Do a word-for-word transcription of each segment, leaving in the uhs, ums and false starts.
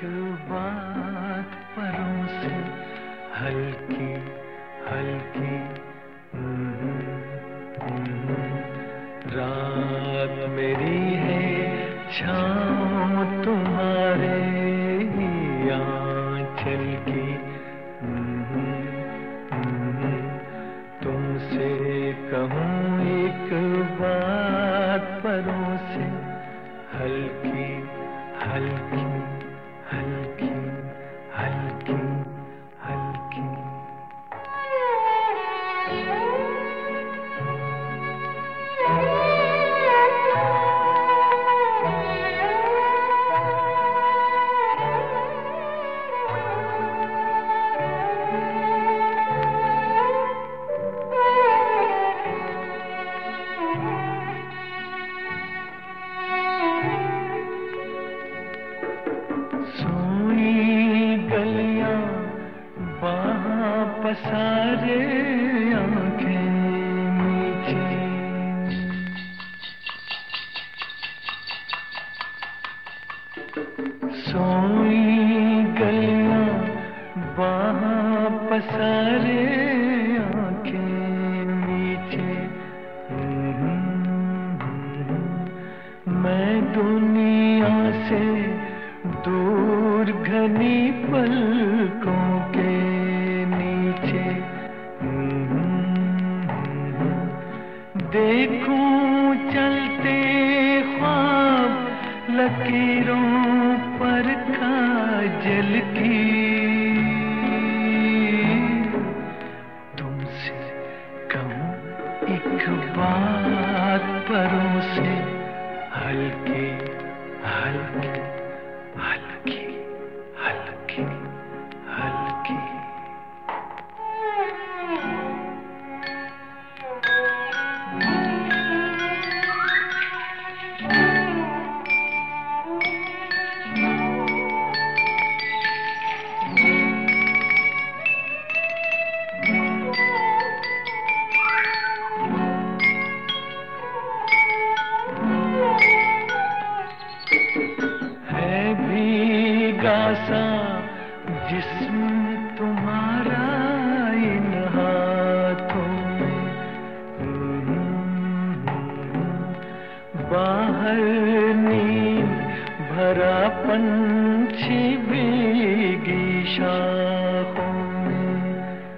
बात परों से हल्की हल्की। रात मेरी है छाँव तुम्हारे ही आंचल की। तुमसे कहूँ एक बात परों से हल्की हल्की हल्की हल्की हल्की। पसारे आंखें नीचे, सोई गलियां बाहां पसारे आंखें नीचे। मैं दुनिया से दूर घनी पलकों के देखूं चलते ख्वाब लकीरों पर काजल की। तुमसे कहूं एक बात परों से हल्की हल्की हल्की हल्की हल्की। सा जिस्म तुम्हारा इन हाथों में, बाहर नींद भरा पंछी भीगी शाखों में,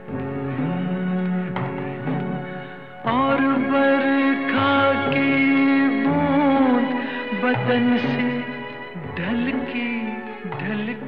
और बरखा की बूंद बदन से ढलकी ढलकी